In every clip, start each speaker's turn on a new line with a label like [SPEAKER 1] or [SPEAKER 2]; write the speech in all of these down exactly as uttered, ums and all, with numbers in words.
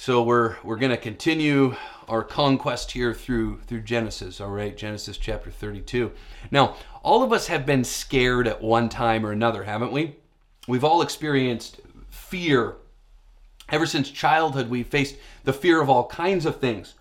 [SPEAKER 1] So we're we're going to continue our conquest here through through Genesis, all right? Genesis chapter thirty-two. Now, all of us have been scared at one time or another, haven't we? We've all experienced fear. Ever since childhood, we've faced the fear of all kinds of things.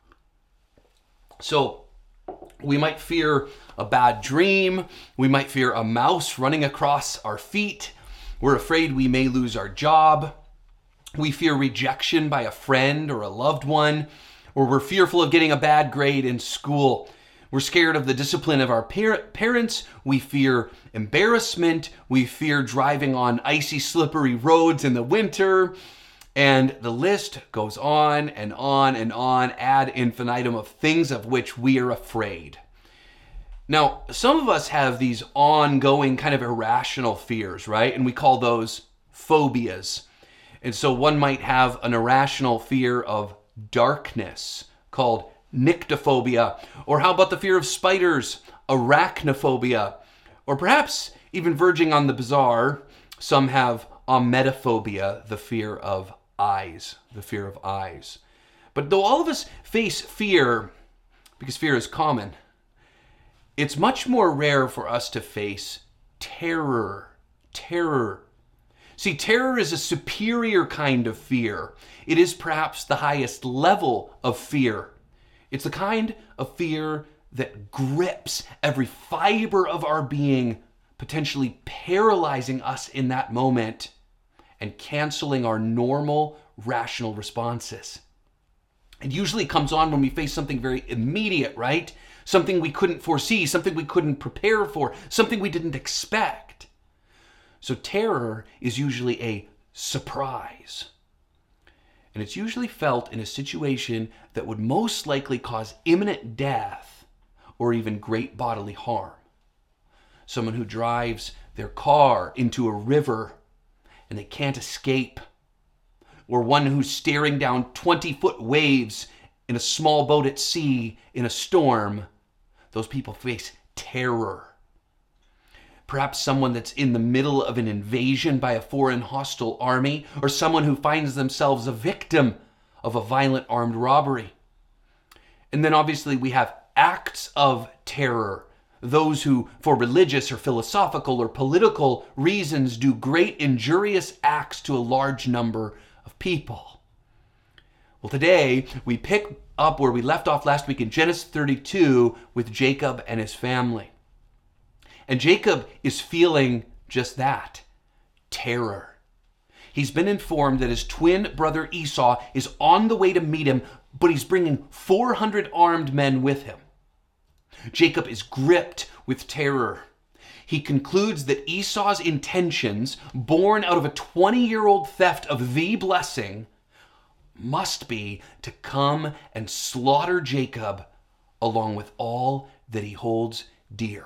[SPEAKER 1] So we might fear a bad dream. We might fear a mouse running across our feet. We're afraid we may lose our job. We fear rejection by a friend or a loved one, or we're fearful of getting a bad grade in school. We're scared of the discipline of our par- parents. We fear embarrassment. We fear driving on icy, slippery roads in the winter. And the list goes on and on and on, ad infinitum, of things of which we are afraid. Now, some of us have these ongoing kind of irrational fears, right? And we call those phobias. And so one might have an irrational fear of darkness called nyctophobia. Or how about the fear of spiders, arachnophobia? Or perhaps even verging on the bizarre, some have emetophobia, the fear of eyes, the fear of eyes. But though all of us face fear, because fear is common, it's much more rare for us to face terror. Terror. See, terror is a superior kind of fear. It is perhaps the highest level of fear. It's the kind of fear that grips every fiber of our being, potentially paralyzing us in that moment and canceling our normal, rational responses. It usually comes on when we face something very immediate, right? Something we couldn't foresee, something we couldn't prepare for, something we didn't expect. So terror is usually a surprise. And it's usually felt in a situation that would most likely cause imminent death or even great bodily harm. Someone who drives their car into a river and they can't escape. Or one who's staring down twenty-foot waves in a small boat at sea in a storm. Those people face terror. Perhaps someone that's in the middle of an invasion by a foreign hostile army, or someone who finds themselves a victim of a violent armed robbery. And then obviously we have acts of terror. Those who, for religious or philosophical or political reasons, do great injurious acts to a large number of people. Well, today we pick up where we left off last week in Genesis thirty-two with Jacob and his family. And Jacob is feeling just that, terror. He's been informed that his twin brother Esau is on the way to meet him, but he's bringing four hundred armed men with him. Jacob is gripped with terror. He concludes that Esau's intentions, born out of a twenty-year-old theft of the blessing, must be to come and slaughter Jacob along with all that he holds dear.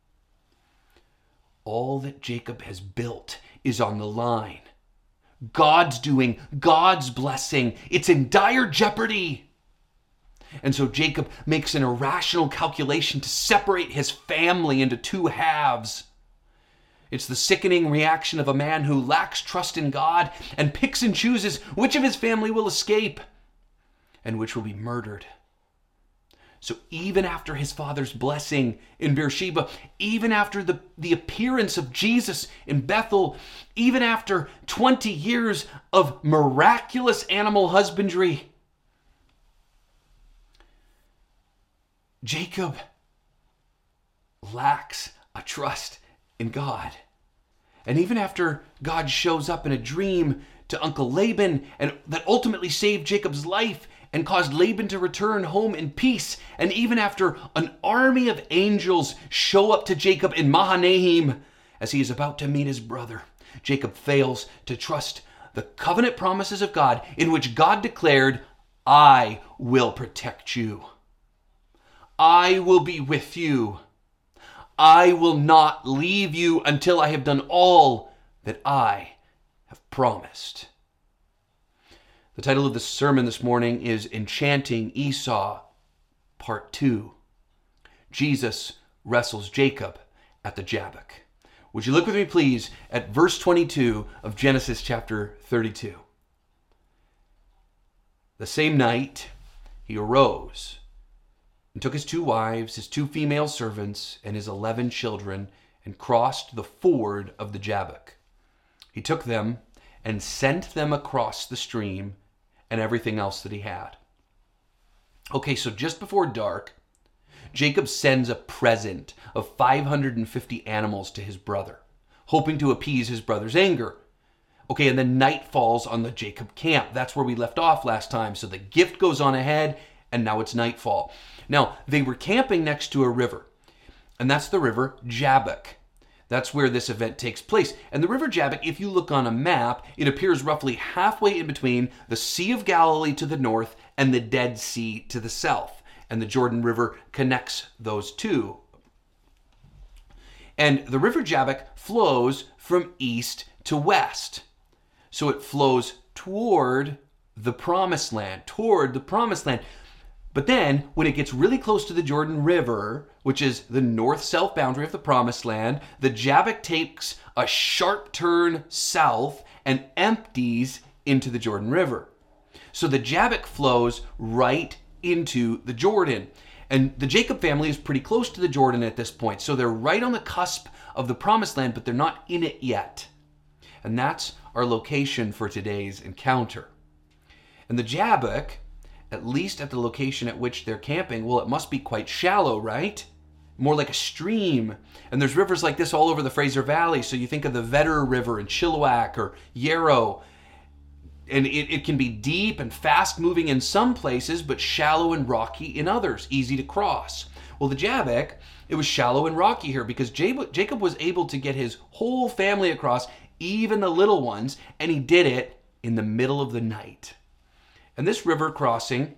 [SPEAKER 1] All that Jacob has built is on the line. God's doing, God's blessing. It's in dire jeopardy. And so Jacob makes an irrational calculation to separate his family into two halves. It's the sickening reaction of a man who lacks trust in God and picks and chooses which of his family will escape and which will be murdered. So even after his father's blessing in Beersheba, even after the, the appearance of Jesus in Bethel, even after twenty years of miraculous animal husbandry, Jacob lacks a trust in God. And even after God shows up in a dream to Uncle Laban and that ultimately saved Jacob's life and caused Laban to return home in peace, and even after an army of angels show up to Jacob in Mahanaim as he is about to meet his brother, Jacob fails to trust the covenant promises of God in which God declared, "I will protect you. I will be with you. I will not leave you until I have done all that I have promised." The title of the sermon this morning is Enchanting Esau, Part two. Jesus wrestles Jacob at the Jabbok. Would you look with me, please, at verse twenty-two of Genesis chapter thirty-two. The same night, he arose and took his two wives, his two female servants, and his eleven children, and crossed the ford of the Jabbok. He took them and sent them across the stream and everything else that he had. Okay, so just before dark, Jacob sends a present of five hundred fifty animals to his brother, hoping to appease his brother's anger. Okay, and then night falls on the Jacob camp. That's where we left off last time. So the gift goes on ahead, and now it's nightfall. Now, they were camping next to a river, and that's the river Jabbok. That's where this event takes place. And the river Jabbok, if you look on a map, it appears roughly halfway in between the Sea of Galilee to the north and the Dead Sea to the south. And the Jordan River connects those two. And the river Jabbok flows from east to west. So it flows toward the promised land, toward the promised land. But then when it gets really close to the Jordan River, which is the north-south boundary of the promised land, the Jabbok takes a sharp turn south and empties into the Jordan River. So the Jabbok flows right into the Jordan. And the Jacob family is pretty close to the Jordan at this point. So they're right on the cusp of the promised land, but they're not in it yet. And that's our location for today's encounter. And the Jabbok, at least at the location at which they're camping, well, it must be quite shallow, right? More like a stream. And there's rivers like this all over the Fraser Valley. So you think of the Vedder River in Chilliwack or Yarrow. And it, it can be deep and fast moving in some places, but shallow and rocky in others, easy to cross. Well, the Jabbok, it was shallow and rocky here because Jacob was able to get his whole family across, even the little ones, and he did it in the middle of the night. And this river crossing,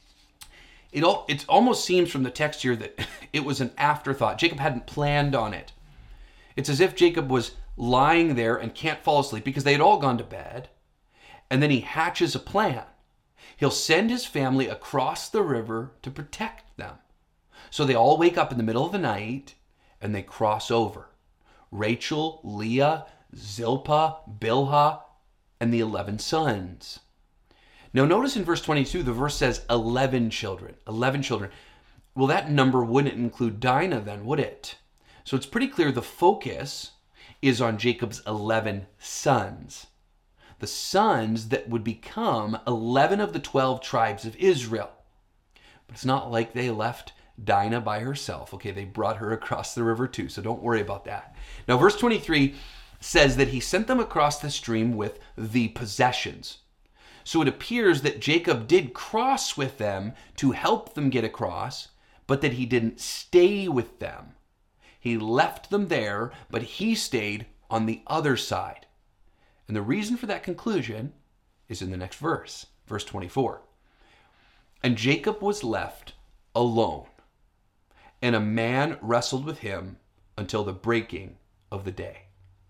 [SPEAKER 1] it, all, it almost seems from the text here that it was an afterthought. Jacob hadn't planned on it. It's as if Jacob was lying there and can't fall asleep because they had all gone to bed. And then he hatches a plan. He'll send his family across the river to protect them. So they all wake up in the middle of the night and they cross over. Rachel, Leah, Zilpah, Bilhah, and the eleven sons. Now notice in verse twenty-two, the verse says eleven children. eleven children. Well, that number wouldn't include Dinah then, would it? So it's pretty clear the focus is on Jacob's eleven sons. The sons that would become eleven of the twelve tribes of Israel. But it's not like they left Dinah by herself. Okay, they brought her across the river too, so don't worry about that. Now, verse twenty-three says that he sent them across the stream with the possessions. So it appears that Jacob did cross with them to help them get across, but that he didn't stay with them. He left them there, but he stayed on the other side. And the reason for that conclusion is in the next verse, verse twenty-four. And Jacob was left alone, and a man wrestled with him until the breaking of the day.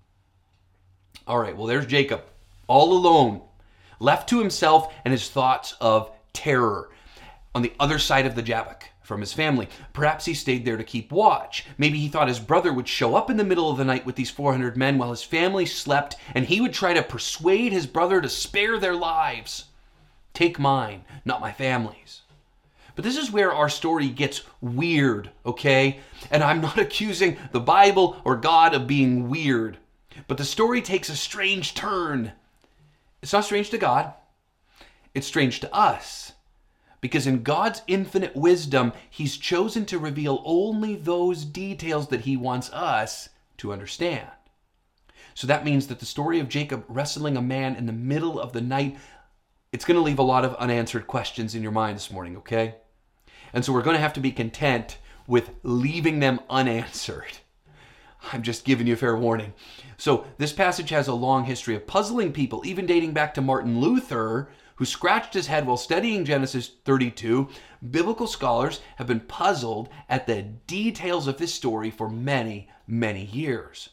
[SPEAKER 1] All right, well, there's Jacob, all alone, left to himself and his thoughts of terror on the other side of the Jabbok from his family. Perhaps he stayed there to keep watch. Maybe he thought his brother would show up in the middle of the night with these four hundred men while his family slept, and he would try to persuade his brother to spare their lives. Take mine, not my family's. But this is where our story gets weird, okay? And I'm not accusing the Bible or God of being weird, but the story takes a strange turn. It's not strange to God. It's strange to us. Because in God's infinite wisdom, he's chosen to reveal only those details that he wants us to understand. So that means that the story of Jacob wrestling a man in the middle of the night, it's going to leave a lot of unanswered questions in your mind this morning, okay? And so we're going to have to be content with leaving them unanswered. I'm just giving you a fair warning. So this passage has a long history of puzzling people, even dating back to Martin Luther, who scratched his head while studying Genesis thirty-two. Biblical scholars have been puzzled at the details of this story for many, many years.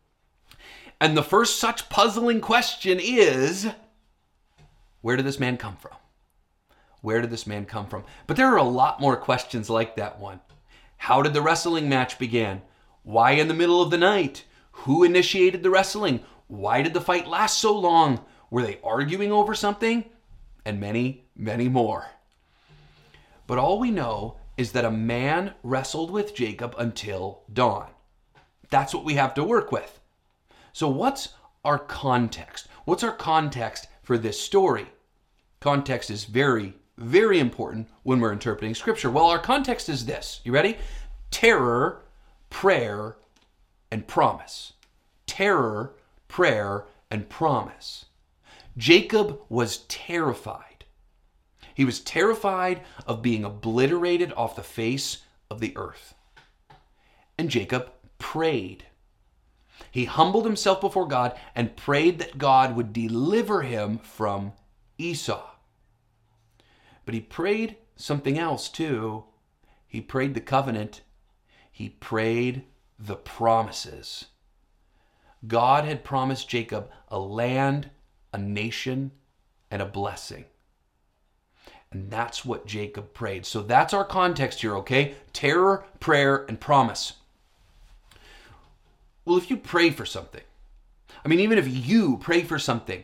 [SPEAKER 1] And the first such puzzling question is, where did this man come from? Where did this man come from? But there are a lot more questions like that one. How did the wrestling match begin? Why in the middle of the night? Who initiated the wrestling? Why did the fight last so long? Were they arguing over something? and many, many more. But all we know is that a man wrestled with Jacob until dawn. That's what we have to work with. So what's our context? What's our context for this story? Context is very, very important when we're interpreting Scripture. Well, our context is this. You ready? Terror, prayer, and promise. Terror, prayer, and promise. Jacob was terrified. He was terrified of being obliterated off the face of the earth. And Jacob prayed. He humbled himself before God and prayed that God would deliver him from Esau. But he prayed something else too. He prayed the covenant. He prayed the promises. God had promised Jacob a land, a nation, and a blessing. And that's what Jacob prayed. So that's our context here, okay? Terror, prayer, and promise. Well, if you pray for something, I mean, even if you pray for something,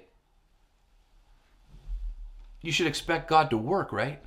[SPEAKER 1] you should expect God to work, right?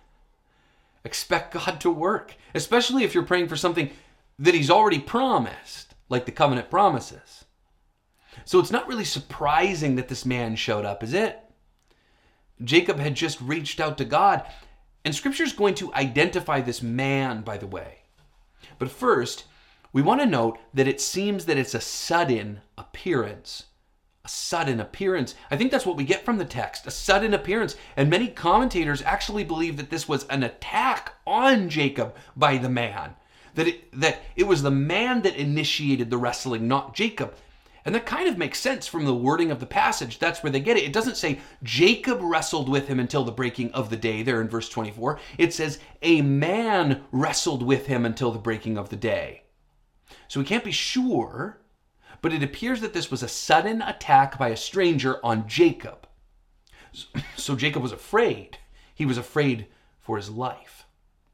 [SPEAKER 1] Expect God to work, especially if you're praying for something that he's already promised, like the covenant promises. So it's not really surprising that this man showed up, is it? Jacob had just reached out to God, and Scripture is going to identify this man, by the way. But first, we want to note that it seems that it's a sudden appearance. A sudden appearance. I think that's what we get from the text, a sudden appearance. And many commentators actually believe that this was an attack on Jacob by the man. That it, that it was the man that initiated the wrestling, not Jacob. And that kind of makes sense from the wording of the passage. That's where they get it. It doesn't say Jacob wrestled with him until the breaking of the day there in verse twenty-four. It says a man wrestled with him until the breaking of the day. So we can't be sure, but it appears that this was a sudden attack by a stranger on Jacob. So Jacob was afraid. He was afraid for his life.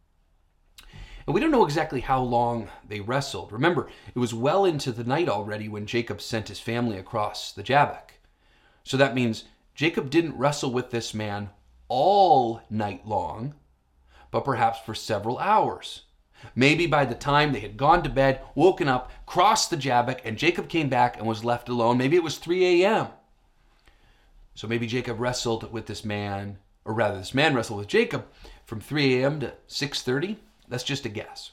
[SPEAKER 1] And we don't know exactly how long they wrestled. Remember, it was well into the night already when Jacob sent his family across the Jabbok. So that means Jacob didn't wrestle with this man all night long, but perhaps for several hours. Maybe by the time they had gone to bed, woken up, crossed the Jabbok, and Jacob came back and was left alone. Maybe it was three a.m. So maybe Jacob wrestled with this man, or rather this man wrestled with Jacob from three a.m. to six thirty. That's just a guess.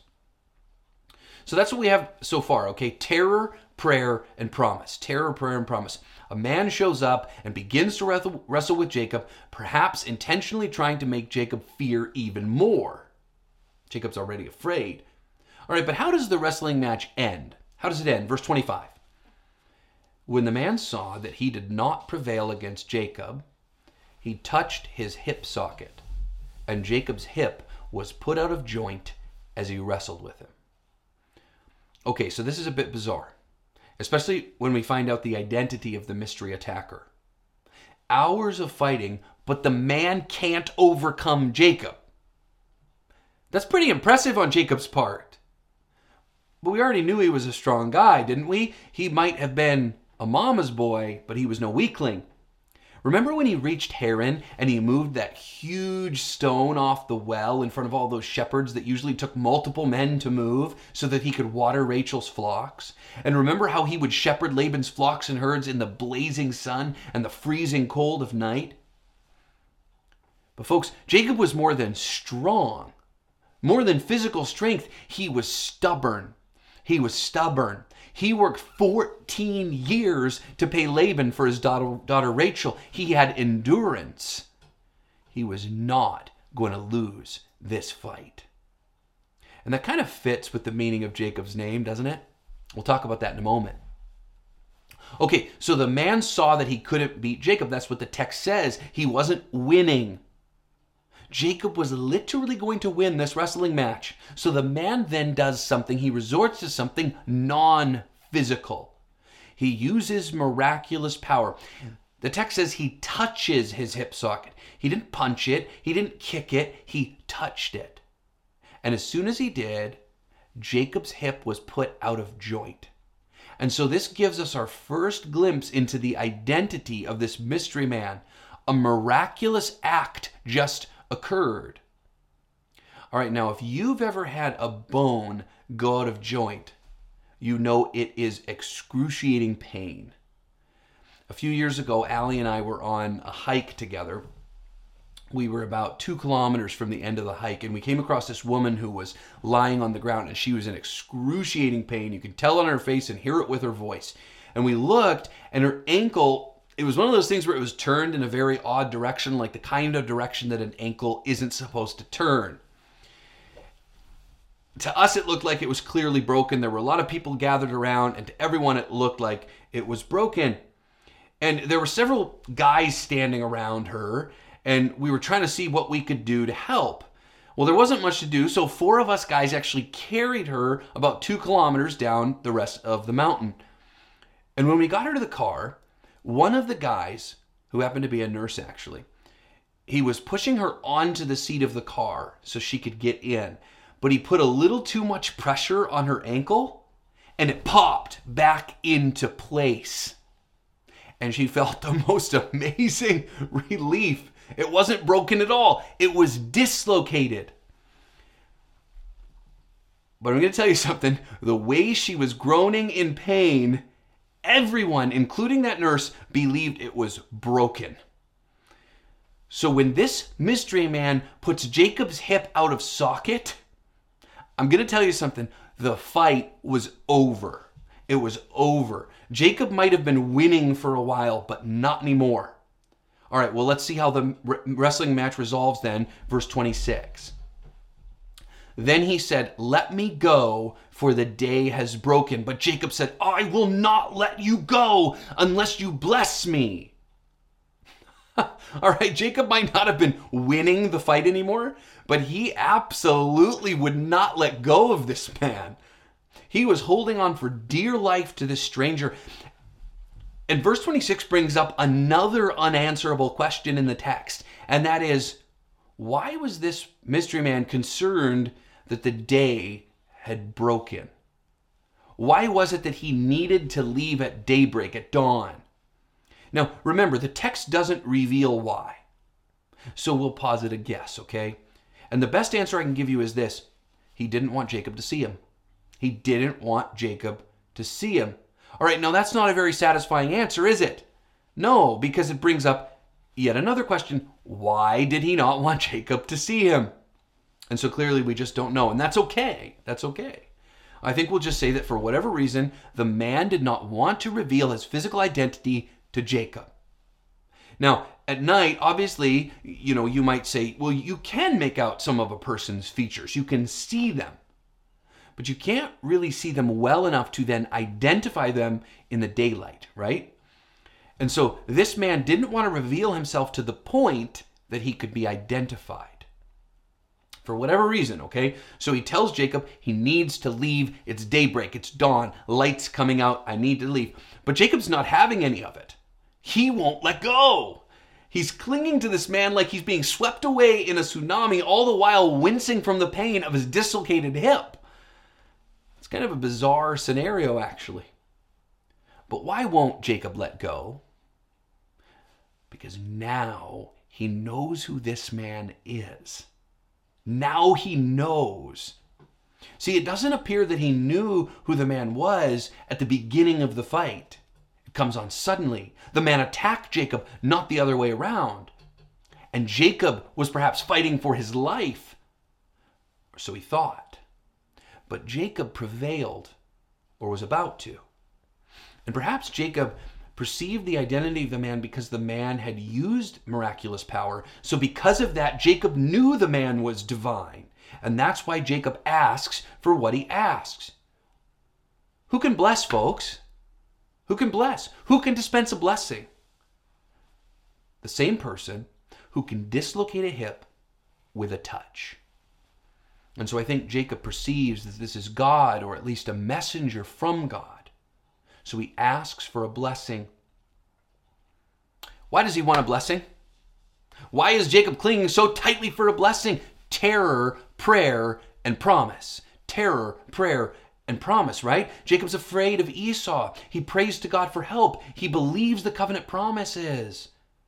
[SPEAKER 1] So that's what we have so far, okay? Terror, prayer, and promise. Terror, prayer, and promise. A man shows up and begins to wrestle, wrestle with Jacob, perhaps intentionally trying to make Jacob fear even more. Jacob's already afraid. All right, but how does the wrestling match end? How does it end? Verse twenty-five. When the man saw that he did not prevail against Jacob, he touched his hip socket, and Jacob's hip was put out of joint as he wrestled with him. Okay, so this is a bit bizarre, especially when we find out the identity of the mystery attacker. Hours of fighting, but the man can't overcome Jacob. That's pretty impressive on Jacob's part. But we already knew he was a strong guy, didn't we? He might have been a mama's boy, but he was no weakling. Remember when he reached Haran and he moved that huge stone off the well in front of all those shepherds that usually took multiple men to move so that he could water Rachel's flocks? And remember how he would shepherd Laban's flocks and herds in the blazing sun and the freezing cold of night? But folks, Jacob was more than strong. More than physical strength, he was stubborn. He was stubborn. He worked fourteen years to pay Laban for his daughter, daughter Rachel. He had endurance. He was not going to lose this fight. And that kind of fits with the meaning of Jacob's name, doesn't it? We'll talk about that in a moment. Okay, so the man saw that he couldn't beat Jacob. That's what the text says. He wasn't winning. Jacob was literally going to win this wrestling match. So the man then does something. He resorts to something non-physical. He uses miraculous power. The text says he touches his hip socket. He didn't punch it. He didn't kick it. He touched it. And as soon as he did, Jacob's hip was put out of joint. And so this gives us our first glimpse into the identity of this mystery man. A miraculous act just occurred. All right, now if you've ever had a bone go out of joint, you know it is excruciating pain. A few years ago, Allie and I were on a hike together. We were about two kilometers from the end of the hike, and we came across this woman who was lying on the ground, and she was in excruciating pain. You could tell on her face and hear it with her voice. And we looked, and her ankle, it was one of those things where it was turned in a very odd direction, like the kind of direction that an ankle isn't supposed to turn. To us, it looked like it was clearly broken. There were a lot of people gathered around, and to everyone, it looked like it was broken. And there were several guys standing around her, and we were trying to see what we could do to help. Well, there wasn't much to do, so four of us guys actually carried her about two kilometers down the rest of the mountain. And when we got her to the car, one of the guys, who happened to be a nurse actually, he was pushing her onto the seat of the car so she could get in. But he put a little too much pressure on her ankle, and it popped back into place. And she felt the most amazing relief. It wasn't broken at all. It was dislocated. But I'm going to tell you something. The way she was groaning in pain, everyone, including that nurse, believed it was broken. So when this mystery man puts Jacob's hip out of socket, I'm going to tell you something. The fight was over. It was over. Jacob might have been winning for a while, but not anymore. All right, well, let's see how the wrestling match resolves then. Verse twenty-six. Then he said, "Let me go, for the day has broken." But Jacob said, "I will not let you go unless you bless me." All right, Jacob might not have been winning the fight anymore, but he absolutely would not let go of this man. He was holding on for dear life to this stranger. And verse twenty-six brings up another unanswerable question in the text, and that is, why was this mystery man concerned that the day had broken? Why was it that he needed to leave at daybreak, at dawn? Now, remember, the text doesn't reveal why. So we'll posit a guess, okay? And the best answer I can give you is this. He didn't want Jacob to see him. He didn't want Jacob to see him. All right, now that's not a very satisfying answer, is it? No, because it brings up yet another question. Why did he not want Jacob to see him? And so clearly we just don't know, and that's okay. That's okay. I think we'll just say that for whatever reason, the man did not want to reveal his physical identity to Jacob. Now, at night, obviously, you know, you might say, well, you can make out some of a person's features. You can see them. But you can't really see them well enough to then identify them in the daylight, right? And so this man didn't want to reveal himself to the point that he could be identified. For whatever reason, okay? So he tells Jacob he needs to leave. It's daybreak, it's dawn, light's coming out, I need to leave. But Jacob's not having any of it. He won't let go. He's clinging to this man like he's being swept away in a tsunami, all the while wincing from the pain of his dislocated hip. It's kind of a bizarre scenario, actually. But why won't Jacob let go? Because now he knows who this man is. Now he knows. See, it doesn't appear that he knew who the man was at the beginning of the fight. It comes on suddenly. The man attacked Jacob, not the other way around. And Jacob was perhaps fighting for his life. Or so he thought. But Jacob prevailed, or was about to. And perhaps Jacob perceived the identity of the man because the man had used miraculous power. So because of that, Jacob knew the man was divine. And that's why Jacob asks for what he asks. Who can bless, folks? Who can bless? Who can dispense a blessing? The same person who can dislocate a hip with a touch. And so I think Jacob perceives that this is God, or at least a messenger from God. So he asks for a blessing. Why does he want a blessing? Why is Jacob clinging so tightly for a blessing? Terror, prayer, and promise. Terror, prayer, and promise, right? Jacob's afraid of Esau. He prays to God for help. He believes the covenant promises.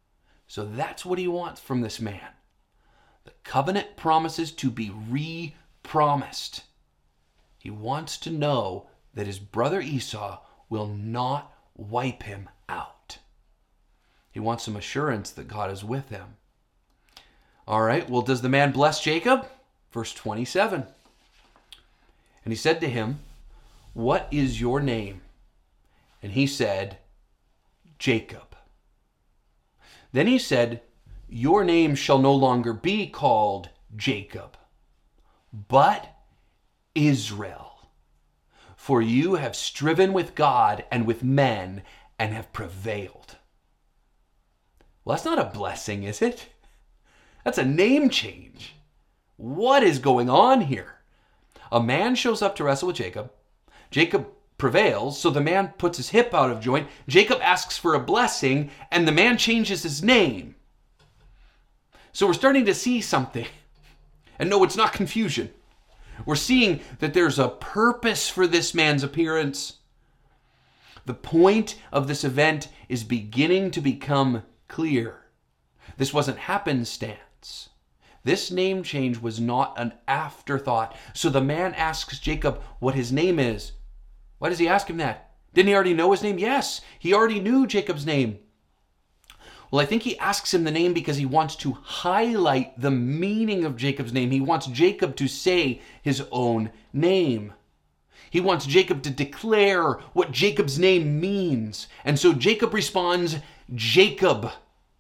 [SPEAKER 1] So that's what he wants from this man. The covenant promises to be re-promised. He wants to know that his brother Esau will not wipe him out. He wants some assurance that God is with him. All right, well, does the man bless Jacob? Verse twenty-seven. And he said to him, "What is your name?" And he said, "Jacob." Then he said, "Your name shall no longer be called Jacob, but Israel. For you have striven with God and with men and have prevailed." Well, that's not a blessing, is it? That's a name change. What is going on here? A man shows up to wrestle with Jacob. Jacob prevails, so the man puts his hip out of joint. Jacob asks for a blessing, and the man changes his name. So we're starting to see something. And no, it's not confusion. We're seeing that there's a purpose for this man's appearance. The point of this event is beginning to become clear. This wasn't happenstance. This name change was not an afterthought. So the man asks Jacob what his name is. Why does he ask him that? Didn't he already know his name? Yes, he already knew Jacob's name. Well, I think he asks him the name because he wants to highlight the meaning of Jacob's name. He wants Jacob to say his own name. He wants Jacob to declare what Jacob's name means. And so Jacob responds, Jacob.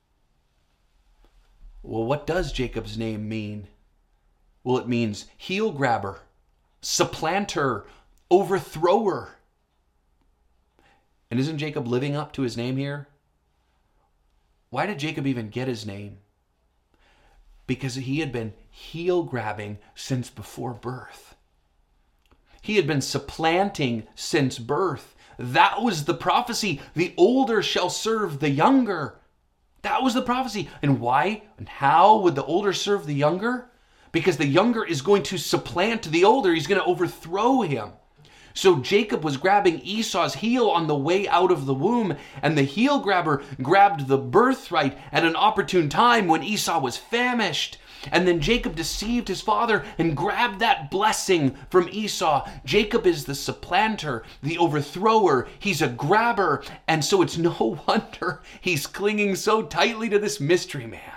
[SPEAKER 1] Well, what does Jacob's name mean? Well, it means heel grabber, supplanter, overthrower. And isn't Jacob living up to his name here? Why did Jacob even get his name? Because he had been heel grabbing since before birth. He had been supplanting since birth. That was the prophecy. The older shall serve the younger. That was the prophecy. And why and how would the older serve the younger? Because the younger is going to supplant the older. He's going to overthrow him. So Jacob was grabbing Esau's heel on the way out of the womb, and the heel grabber grabbed the birthright at an opportune time when Esau was famished. And then Jacob deceived his father and grabbed that blessing from Esau. Jacob is the supplanter, the overthrower. He's a grabber. And so it's no wonder he's clinging so tightly to this mystery man.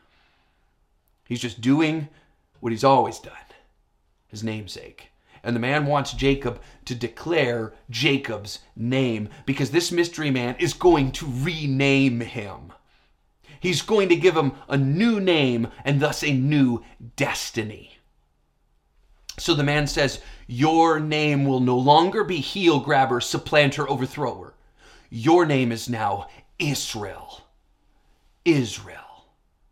[SPEAKER 1] He's just doing what he's always done, his namesake. And the man wants Jacob to declare Jacob's name because this mystery man is going to rename him. He's going to give him a new name and thus a new destiny. So the man says, your name will no longer be heel grabber, supplanter, overthrower. Your name is now Israel. Israel.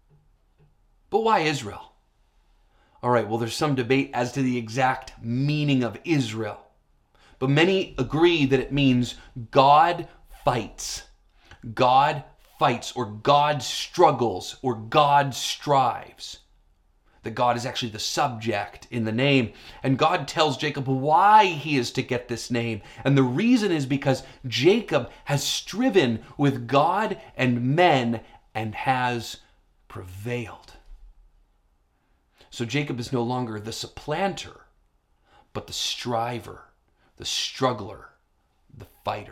[SPEAKER 1] But why Israel? All right, well, there's some debate as to the exact meaning of Israel. But many agree that it means God fights. God fights, or God struggles, or God strives. That God is actually the subject in the name. And God tells Jacob why he is to get this name. And the reason is because Jacob has striven with God and men and has prevailed. So Jacob is no longer the supplanter, but the striver, the struggler, the fighter.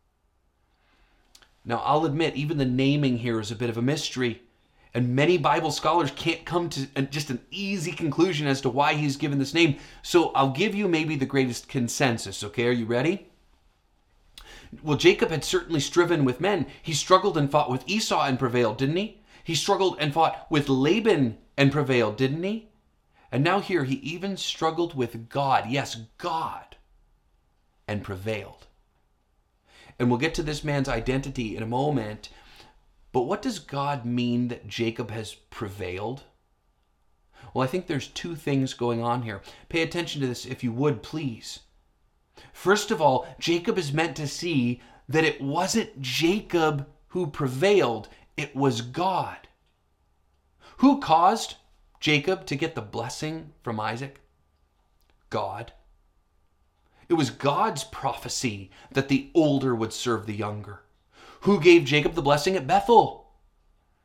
[SPEAKER 1] Now, I'll admit, even the naming here is a bit of a mystery, and many Bible scholars can't come to just an easy conclusion as to why he's given this name. So I'll give you maybe the greatest consensus, okay? Are you ready? Well, Jacob had certainly striven with men. He struggled and fought with Esau and prevailed, didn't he? He struggled and fought with Laban and prevailed, didn't he? And now here, he even struggled with God. Yes, God. And prevailed. And we'll get to this man's identity in a moment. But what does God mean that Jacob has prevailed? Well, I think there's two things going on here. Pay attention to this if you would, please. First of all, Jacob is meant to see that it wasn't Jacob who prevailed. It was God. Who caused Jacob to get the blessing from Isaac? God. It was God's prophecy that the older would serve the younger. Who gave Jacob the blessing at Bethel?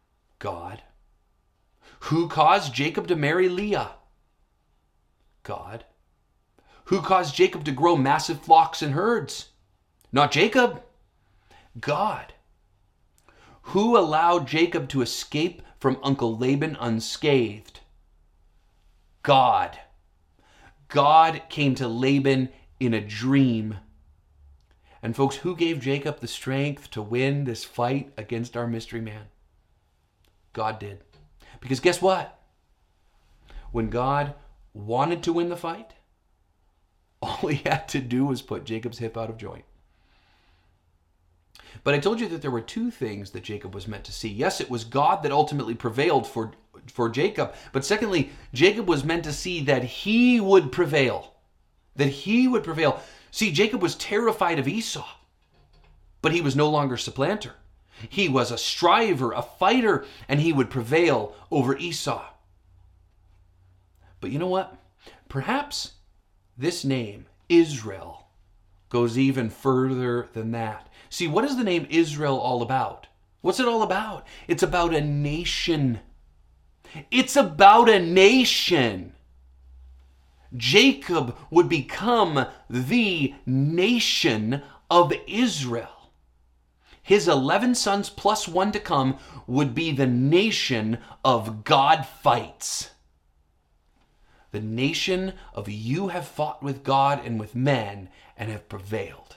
[SPEAKER 1] God. Who caused Jacob to marry Leah? God. Who caused Jacob to grow massive flocks and herds? Not Jacob. God. Who allowed Jacob to escape from Uncle Laban unscathed? God. God came to Laban in a dream. And folks, who gave Jacob the strength to win this fight against our mystery man? God did. Because guess what? When God wanted to win the fight, all he had to do was put Jacob's hip out of joint. But I told you that there were two things that Jacob was meant to see. Yes, it was God that ultimately prevailed for, for Jacob. But secondly, Jacob was meant to see that he would prevail. That he would prevail. See, Jacob was terrified of Esau, but he was no longer supplanter. He was a striver, a fighter, and he would prevail over Esau. But you know what? Perhaps this name, Israel, goes even further than that. See, what is the name Israel all about? What's it all about? It's about a nation. It's about a nation. Jacob would become the nation of Israel. His eleven sons plus one to come would be the nation of God fights. The nation of you have fought with God and with men and have prevailed.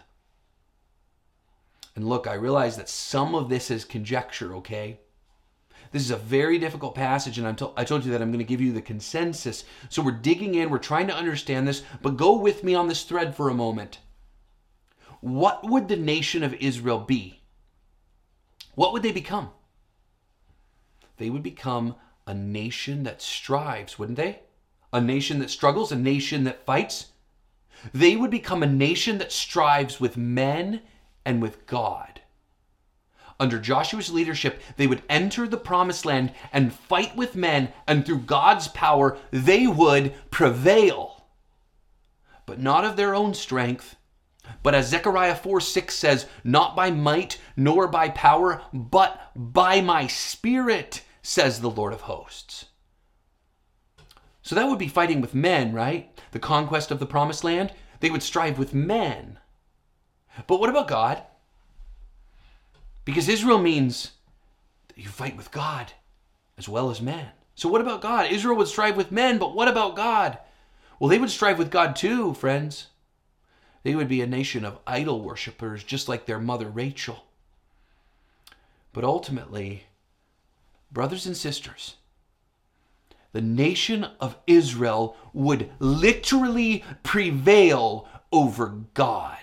[SPEAKER 1] And look, I realize that some of this is conjecture, okay? This is a very difficult passage, and I'm to- I told you that I'm going to give you the consensus. So we're digging in, we're trying to understand this, but go with me on this thread for a moment. What would the nation of Israel be? What would they become? They would become a nation that strives, wouldn't they? A nation that struggles, a nation that fights. They would become a nation that strives with men and with God. Under Joshua's leadership, they would enter the promised land and fight with men, and through God's power, they would prevail. But not of their own strength. But as Zechariah four six says, not by might nor by power, but by my spirit, says the Lord of hosts. So that would be fighting with men, right? The conquest of the promised land. They would strive with men. But what about God? Because Israel means that you fight with God as well as men. So what about God? Israel would strive with men, but what about God? Well, they would strive with God too, friends. They would be a nation of idol worshipers, just like their mother Rachel. But ultimately, brothers and sisters, the nation of Israel would literally prevail over God.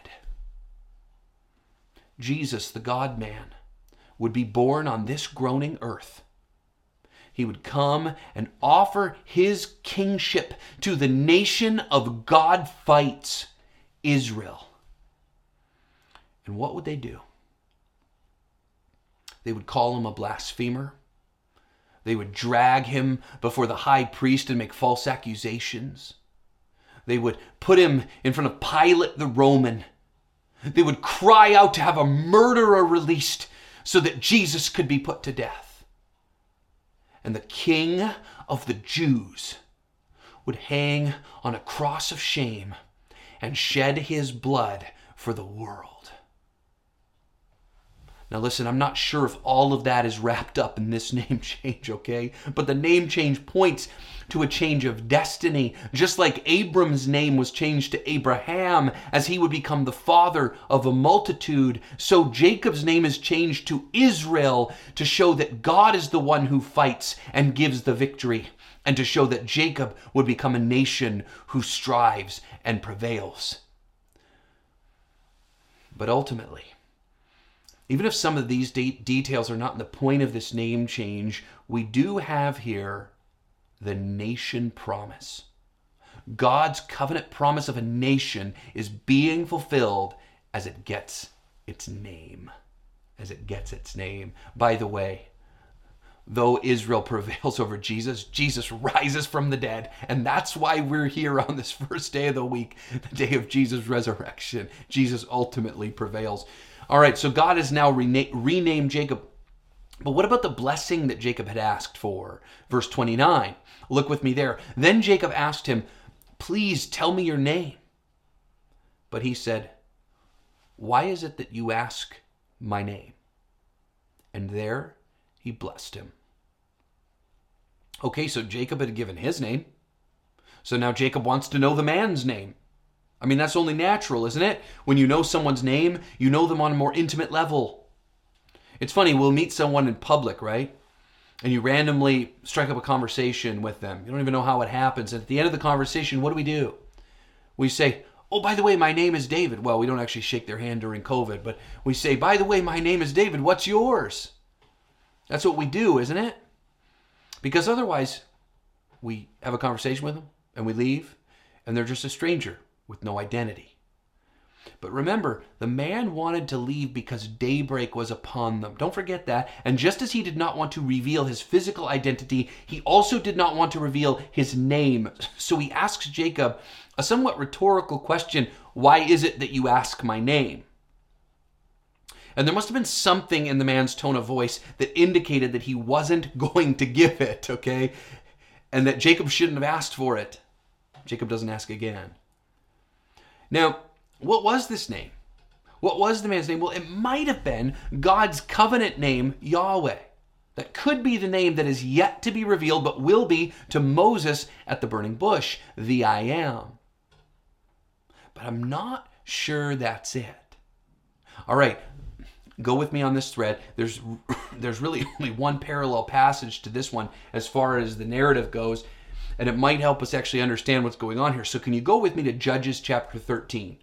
[SPEAKER 1] Jesus, the God-man, would be born on this groaning earth. He would come and offer his kingship to the nation of God fights, Israel. And what would they do? They would call him a blasphemer. They would drag him before the high priest and make false accusations. They would put him in front of Pilate the Roman. They would cry out to have a murderer released so that Jesus could be put to death. And the King of the Jews would hang on a cross of shame and shed his blood for the world. Now listen, I'm not sure if all of that is wrapped up in this name change, okay? But the name change points to a change of destiny, just like Abram's name was changed to Abraham as he would become the father of a multitude. So Jacob's name is changed to Israel to show that God is the one who fights and gives the victory, and to show that Jacob would become a nation who strives and prevails. But ultimately, even if some of these de- details are not in the point of this name change, we do have here the nation promise. God's covenant promise of a nation is being fulfilled as it gets its name. As it gets its name. By the way, though Israel prevails over Jesus, Jesus rises from the dead. And that's why we're here on this first day of the week, the day of Jesus' resurrection. Jesus ultimately prevails. All right, so God has now rena- renamed Jacob But what about the blessing that Jacob had asked for? Verse twenty-nine. Look with me there. Then Jacob asked him, "Please tell me your name." But he said, "Why is it that you ask my name?" And there he blessed him. Okay, so Jacob had given his name. So now Jacob wants to know the man's name. I mean, that's only natural, isn't it? When you know someone's name, you know them on a more intimate level. It's funny, we'll meet someone in public, right? And you randomly strike up a conversation with them. You don't even know how it happens. And at the end of the conversation, what do we do? We say, "Oh, by the way, my name is David." Well, we don't actually shake their hand during COVID, but we say, "By the way, my name is David. What's yours?" That's what we do, isn't it? Because otherwise, we have a conversation with them and we leave, and they're just a stranger with no identity. But remember, the man wanted to leave because daybreak was upon them. Don't forget that. And just as he did not want to reveal his physical identity, he also did not want to reveal his name. So he asks Jacob a somewhat rhetorical question: "Why is it that you ask my name?" And there must have been something in the man's tone of voice that indicated that he wasn't going to give it, okay? And that Jacob shouldn't have asked for it. Jacob doesn't ask again. Now, what was this name? What was the man's name? Well, it might have been God's covenant name, Yahweh. That could be the name that is yet to be revealed, but will be to Moses at the burning bush, the I Am. But I'm not sure that's it. All right, go with me on this thread. There's, there's really only one parallel passage to this one as far as the narrative goes, and it might help us actually understand what's going on here. So can you go with me to Judges chapter thirteen?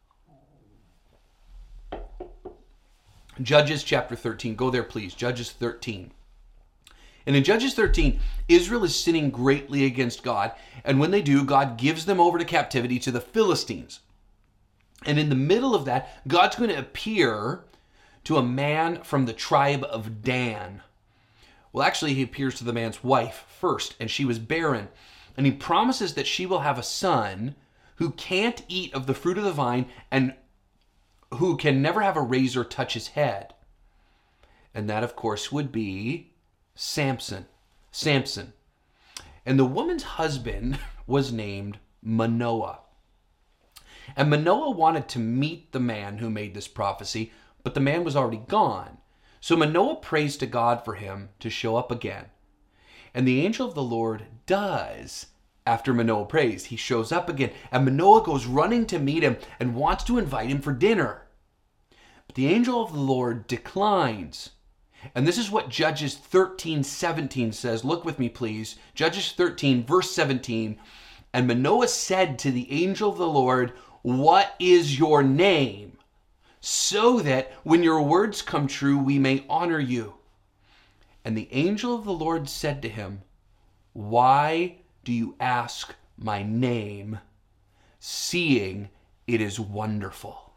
[SPEAKER 1] Judges chapter thirteen. Go there, please. Judges thirteen. And in Judges thirteen, Israel is sinning greatly against God. And when they do, God gives them over to captivity to the Philistines. And in the middle of that, God's going to appear to a man from the tribe of Dan. Well, actually, he appears to the man's wife first, and she was barren. And he promises that she will have a son who can't eat of the fruit of the vine and who can never have a razor touch his head. And that, of course, would be Samson. Samson. And the woman's husband was named Manoah. And Manoah wanted to meet the man who made this prophecy, but the man was already gone. So Manoah prays to God for him to show up again. And the angel of the Lord does. After Manoah prays, he shows up again, and Manoah goes running to meet him and wants to invite him for dinner. But the angel of the Lord declines. And this is what Judges thirteen seventeen says. Look with me, please. Judges thirteen, verse seventeen. And Manoah said to the angel of the Lord, "What is your name? So that when your words come true, we may honor you." And the angel of the Lord said to him, "Why do you ask my name, seeing it is wonderful?"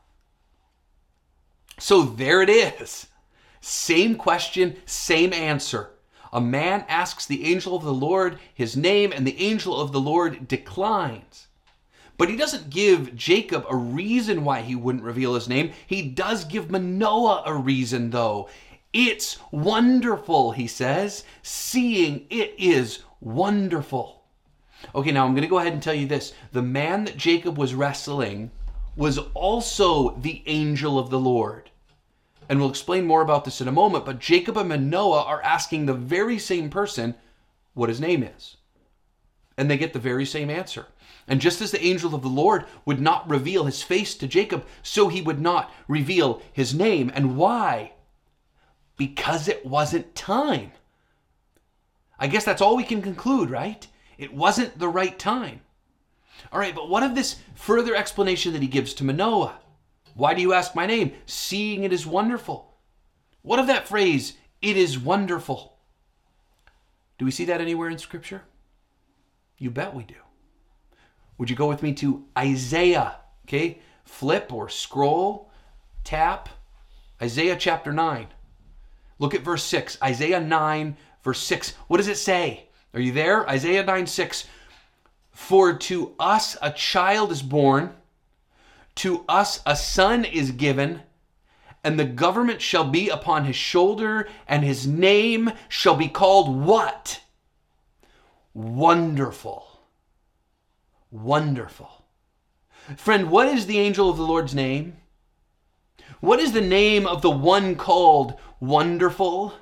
[SPEAKER 1] So there it is. Same question, same answer. A man asks the angel of the Lord his name, and the angel of the Lord declines. But he doesn't give Jacob a reason why he wouldn't reveal his name. He does give Manoah a reason, though. "It's wonderful," he says, "seeing it is wonderful." Okay, now I'm going to go ahead and tell you this. The man that Jacob was wrestling was also the angel of the Lord. And we'll explain more about this in a moment, but Jacob and Manoah are asking the very same person what his name is. And they get the very same answer. And just as the angel of the Lord would not reveal his face to Jacob, so he would not reveal his name. And why? Because it wasn't time. I guess that's all we can conclude, right? It wasn't the right time. All right, but what of this further explanation that he gives to Manoah? "Why do you ask my name, seeing it is wonderful?" What of that phrase, "it is wonderful"? Do we see that anywhere in Scripture? You bet we do. Would you go with me to Isaiah? Okay, flip or scroll, tap, Isaiah chapter nine. Look at verse six, Isaiah nine, verse six. What does it say? Are you there? Isaiah nine, six. "For to us a child is born, to us a son is given, and the government shall be upon his shoulder, and his name shall be called what? Wonderful. Wonderful. Friend, what is the angel of the Lord's name? What is the name of the one called Wonderful?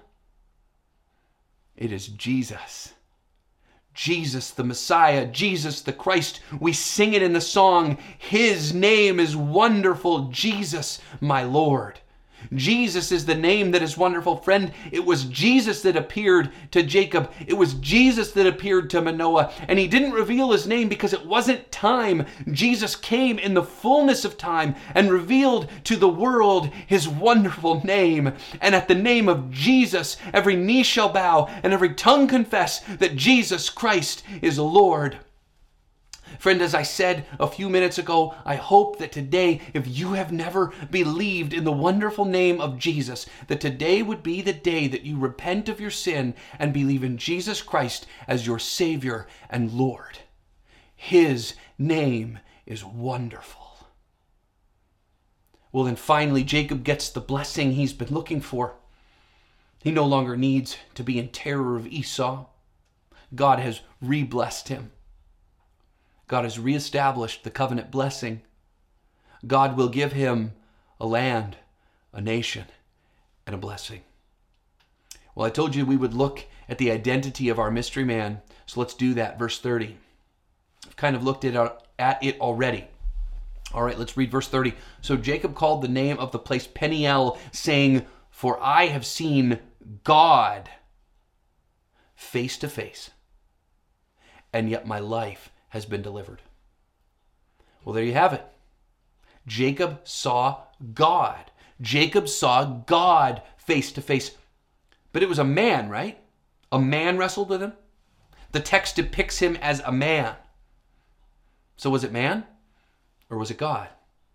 [SPEAKER 1] It is Jesus. Jesus the Messiah, Jesus the Christ. We sing it in the song, his name is wonderful, Jesus my Lord. Jesus is the name that is wonderful. Friend, it was Jesus that appeared to Jacob. It was Jesus that appeared to Manoah. And he didn't reveal his name because it wasn't time. Jesus came in the fullness of time and revealed to the world his wonderful name. And at the name of Jesus, every knee shall bow and every tongue confess that Jesus Christ is Lord. Friend, as I said a few minutes ago, I hope that today, if you have never believed in the wonderful name of Jesus, that today would be the day that you repent of your sin and believe in Jesus Christ as your Savior and Lord. His name is wonderful. Well, then finally, Jacob gets the blessing he's been looking for. He no longer needs to be in terror of Esau. God has re-blessed him. God has reestablished the covenant blessing. God will give him a land, a nation, and a blessing. Well, I told you we would look at the identity of our mystery man. So let's do that. Verse thirty. I've kind of looked at, at it already. All right, let's read verse thirty. So Jacob called the name of the place Peniel, saying, "For I have seen God face to face, and yet my life has been delivered." Well, there you have it. Jacob saw God. Jacob saw God face to face. But it was a man, right? A man wrestled with him. The text depicts him as a man. So was it man or was it God?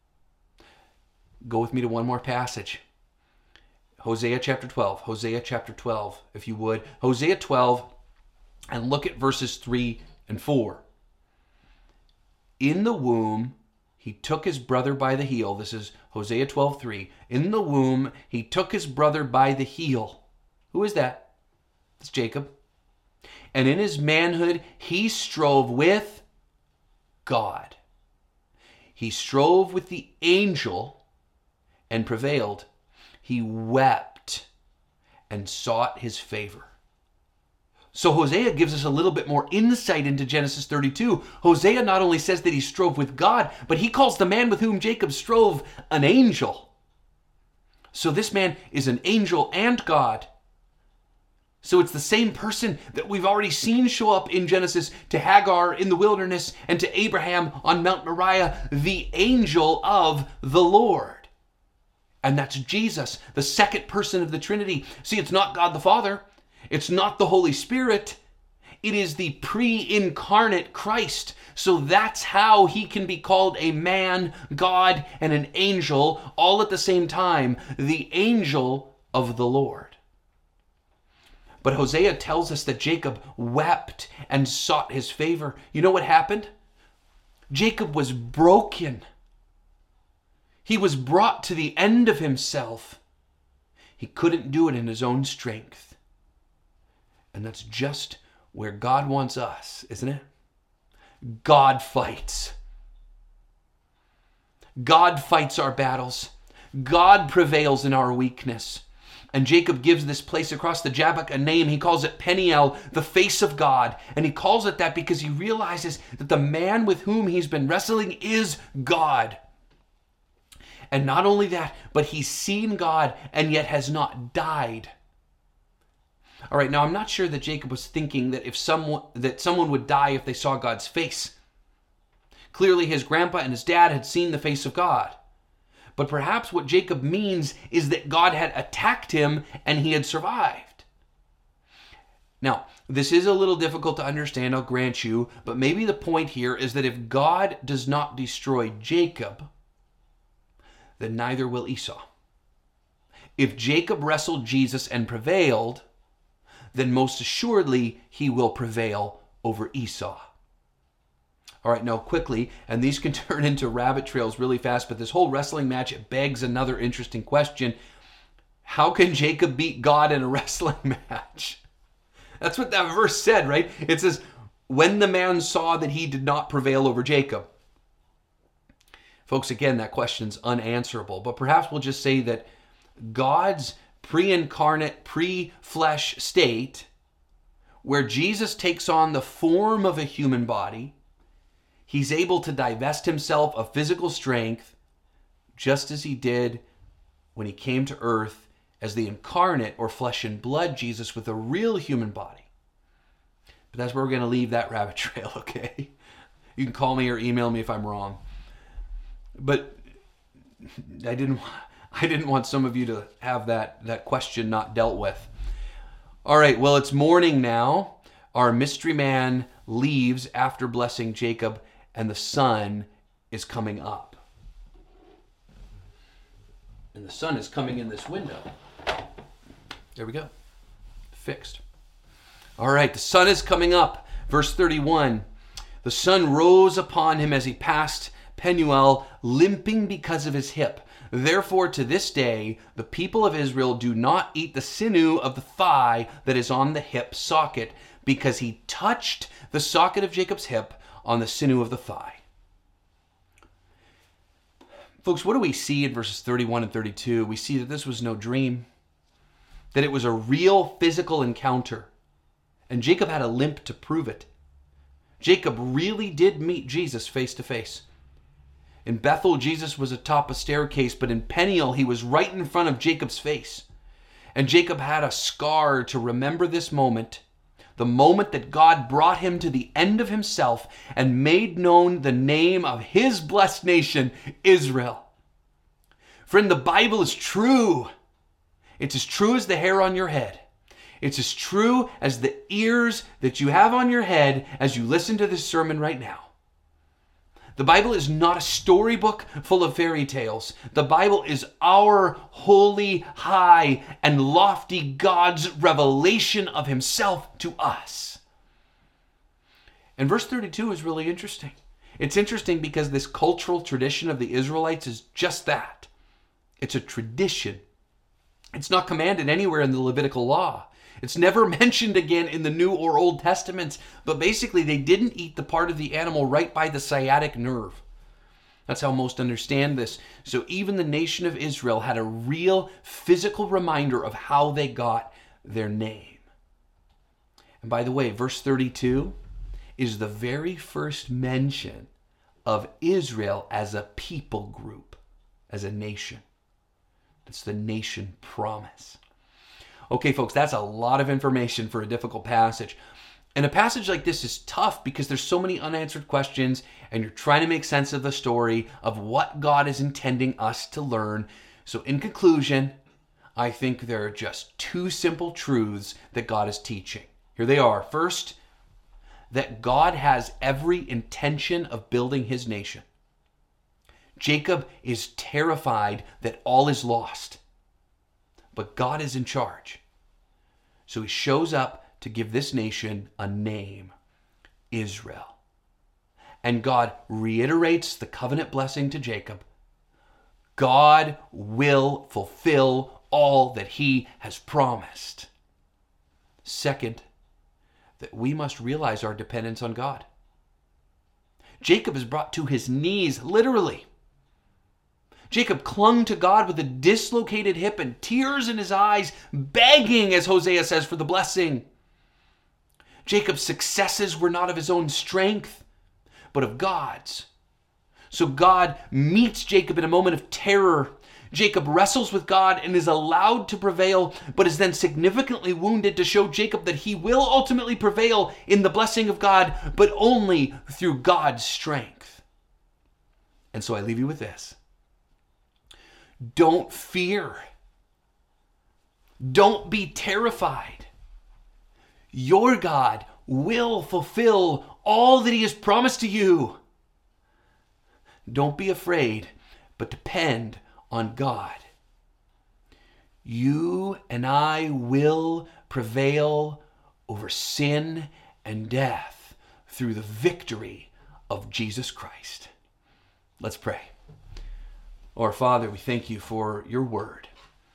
[SPEAKER 1] Go with me to one more passage. Hosea chapter twelve. Hosea chapter twelve, if you would. Hosea twelve, and look at verses three and four. In the womb, he took his brother by the heel. This is Hosea twelve three. In the womb, he took his brother by the heel. Who is that? It's Jacob. And in his manhood, he strove with God. He strove with the angel and prevailed. He wept and sought his favor. So Hosea gives us a little bit more insight into Genesis thirty-two. Hosea not only says that he strove with God, but he calls the man with whom Jacob strove an angel. So this man is an angel and God. So it's the same person that we've already seen show up in Genesis to Hagar in the wilderness and to Abraham on Mount Moriah, the angel of the Lord. And that's Jesus, the second person of the Trinity. See, it's not God the Father. It's not the Holy Spirit. It is the pre-incarnate Christ. So that's how he can be called a man, God, and an angel all at the same time. The angel of the Lord. But Hosea tells us that Jacob wept and sought his favor. You know what happened? Jacob was broken. He was brought to the end of himself. He couldn't do it in his own strength. And that's just where God wants us, isn't it? God fights. God fights our battles. God prevails in our weakness. And Jacob gives this place across the Jabbok a name. He calls it Peniel, the face of God. And he calls it that because he realizes that the man with whom he's been wrestling is God. And not only that, but he's seen God and yet has not died. All right, now I'm not sure that Jacob was thinking that if someone that someone would die if they saw God's face. Clearly his grandpa and his dad had seen the face of God. But perhaps what Jacob means is that God had attacked him and he had survived. Now, this is a little difficult to understand, I'll grant you, but maybe the point here is that if God does not destroy Jacob, then neither will Esau. If Jacob wrestled Jesus and prevailed, then most assuredly he will prevail over Esau. All right, now quickly, and these can turn into rabbit trails really fast, but this whole wrestling match, it begs another interesting question. How can Jacob beat God in a wrestling match? That's what that verse said, right? It says, when the man saw that he did not prevail over Jacob. Folks, again, that question's unanswerable, but perhaps we'll just say that God's pre-incarnate, pre-flesh state, where Jesus takes on the form of a human body, he's able to divest himself of physical strength, just as he did when he came to earth as the incarnate or flesh and blood Jesus with a real human body. But that's where we're going to leave that rabbit trail, okay? You can call me or email me if I'm wrong. But I didn't I didn't want some of you to have that, that question not dealt with. All right, well, it's morning now. Our mystery man leaves after blessing Jacob, and the sun is coming up. And the sun is coming in this window. There we go. Fixed. All right, the sun is coming up. Verse thirty-one. The sun rose upon him as he passed Penuel, limping because of his hip. Therefore, to this day, the people of Israel do not eat the sinew of the thigh that is on the hip socket, because he touched the socket of Jacob's hip on the sinew of the thigh. Folks, what do we see in verses thirty-one and thirty-two? We see that this was no dream, that it was a real physical encounter, and Jacob had a limp to prove it. Jacob really did meet Jesus face to face. In Bethel, Jesus was atop a staircase, but in Peniel, he was right in front of Jacob's face. And Jacob had a scar to remember this moment, the moment that God brought him to the end of himself and made known the name of his blessed nation, Israel. Friend, the Bible is true. It's as true as the hair on your head. It's as true as the ears that you have on your head as you listen to this sermon right now. The Bible is not a storybook full of fairy tales. The Bible is our holy, high, and lofty God's revelation of himself to us. And verse thirty-two is really interesting. It's interesting because this cultural tradition of the Israelites is just that. It's a tradition. It's not commanded anywhere in the Levitical law. It's never mentioned again in the New or Old Testaments, but basically they didn't eat the part of the animal right by the sciatic nerve. That's how most understand this. So even the nation of Israel had a real physical reminder of how they got their name. And by the way, verse thirty-two is the very first mention of Israel as a people group, as a nation. It's the nation promise. Okay, folks, that's a lot of information for a difficult passage. And a passage like this is tough because there's so many unanswered questions and you're trying to make sense of the story of what God is intending us to learn. So in conclusion, I think there are just two simple truths that God is teaching. Here they are. First, that God has every intention of building his nation. Jacob is terrified that all is lost, but God is in charge. So he shows up to give this nation a name, Israel. And God reiterates the covenant blessing to Jacob. God will fulfill all that he has promised. Second, that we must realize our dependence on God. Jacob is brought to his knees, literally. Jacob clung to God with a dislocated hip and tears in his eyes, begging, as Hosea says, for the blessing. Jacob's successes were not of his own strength, but of God's. So God meets Jacob in a moment of terror. Jacob wrestles with God and is allowed to prevail, but is then significantly wounded to show Jacob that he will ultimately prevail in the blessing of God, but only through God's strength. And so I leave you with this. Don't fear. Don't be terrified. Your God will fulfill all that he has promised to you. Don't be afraid, but depend on God. You and I will prevail over sin and death through the victory of Jesus Christ. Let's pray. Our Father, we thank you for your word.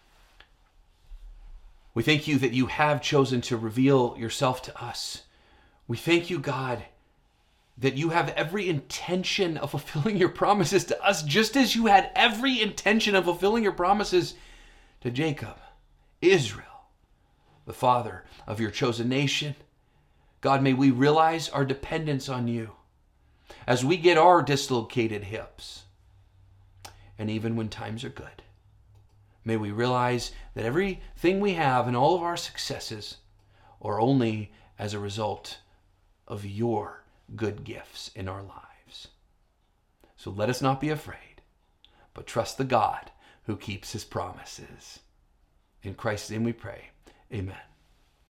[SPEAKER 1] We thank you that you have chosen to reveal yourself to us. We thank you, God, that you have every intention of fulfilling your promises to us, just as you had every intention of fulfilling your promises to Jacob, Israel, the father of your chosen nation. God, may we realize our dependence on you as we get our dislocated hips. And even when times are good, may we realize that everything we have and all of our successes are only as a result of your good gifts in our lives. So let us not be afraid, but trust the God who keeps his promises. In Christ's name we pray. Amen.